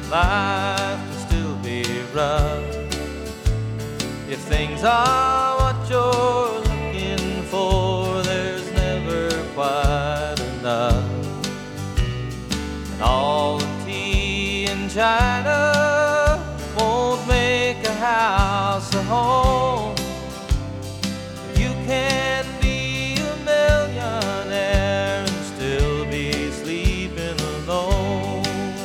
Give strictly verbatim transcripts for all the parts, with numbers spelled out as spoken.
life can still be rough. If things are what you're looking for, there's never quite enough. And all the tea in China won't make a house a home. You can be a millionaire and still be sleeping alone.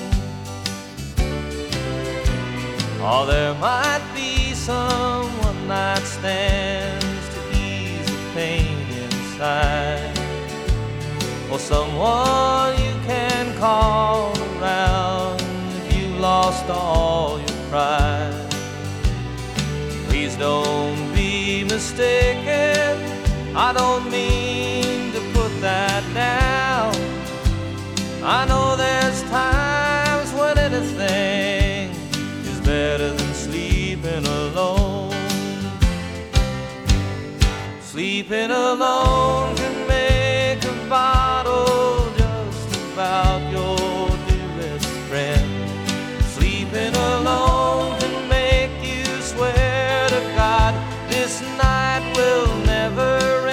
Or there might be some one-night stands to ease the pain inside, or someone you can call around if you lost all your pride. Please don't be mistaken, I don't mean to put that down. I know there's times when anything is better than sleeping alone. Sleeping alone can make a bottle just about your dearest friend. Sleeping alone can make you swear to God this night will never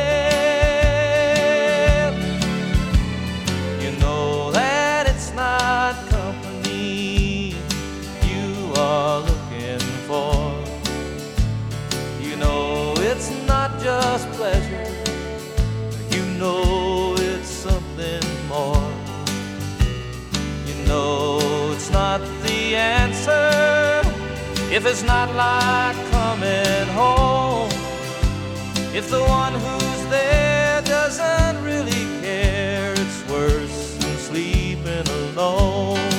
end. You know that it's not company you are looking for. You know it's not just pleasure, you know it's something more. You know it's not the answer if it's not like coming home. If the one who's there doesn't really care, it's worse than sleeping alone.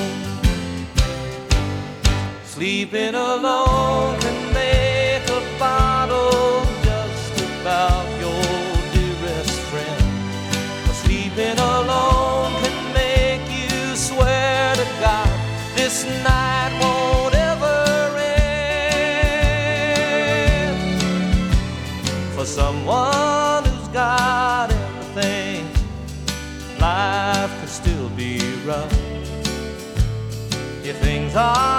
Sleeping alone can make a bottle just about your dearest friend. Sleeping alone can make you swear to God this night won't ever end. For someone who's got everything, life can still be rough. If things are